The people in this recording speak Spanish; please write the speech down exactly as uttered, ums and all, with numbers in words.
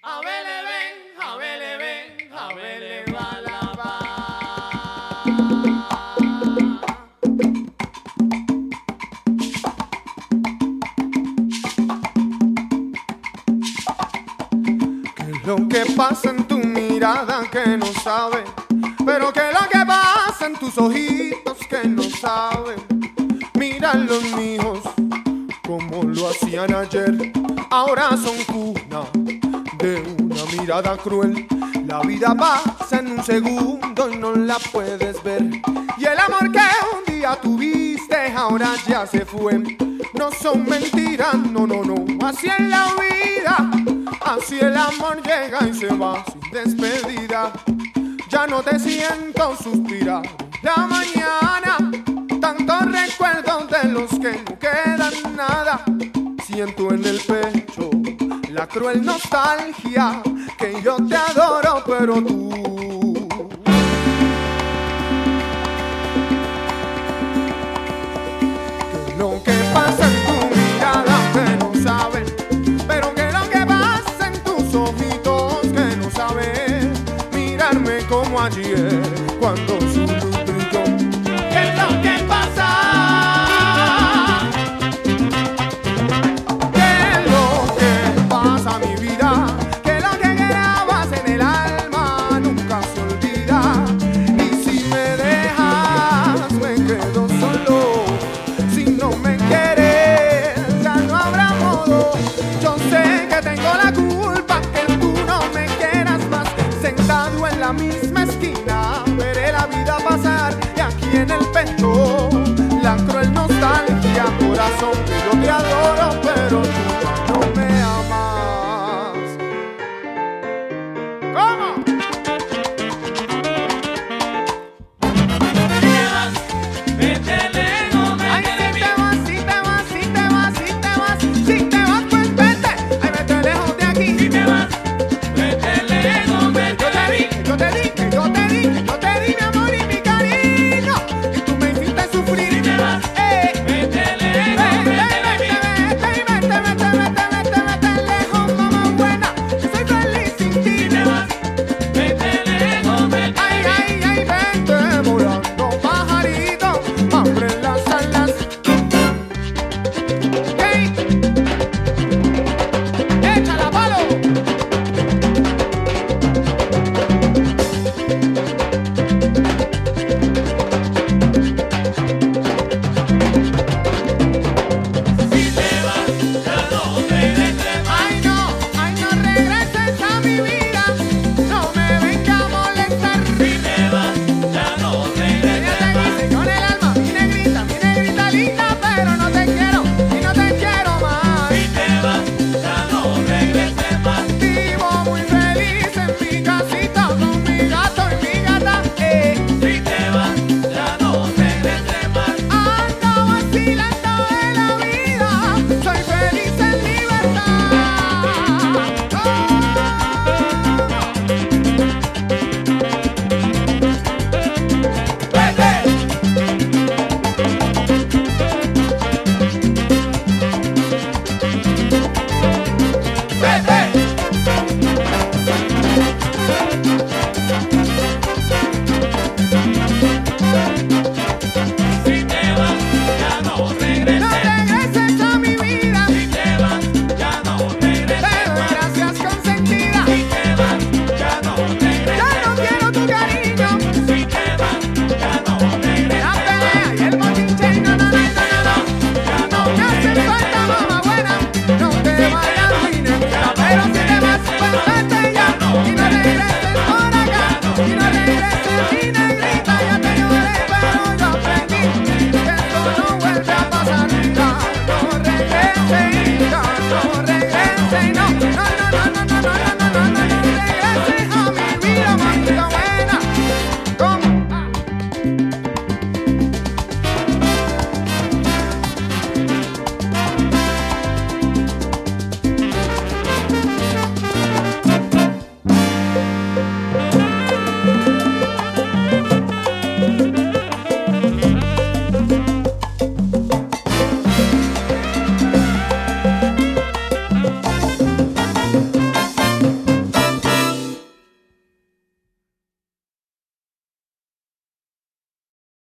Jabele ven, jabele ven, jabele balaba. ¿Qué es lo que pasa en tu mirada que no sabes? Pero ¿qué es lo que pasa en tus ojitos que no saben? Mira los míos como lo hacían ayer, ahora son cuna de una mirada cruel. La vida pasa en un segundo y no la puedes ver, y el amor que un día tuviste ahora ya se fue. No son mentiras, no, no, no, así es la vida, así el amor llega y se va sin despedida. Ya no te siento suspirar la mañana, tantos recuerdos de los que no quedan nada. Siento en el pecho la cruel nostalgia, que yo te adoro pero tú ¿qué es lo que pasa en tu mirada que no sabes? Pero ¿qué es lo que pasa en tus ojitos que no sabes? Mirarme como ayer cuando su luz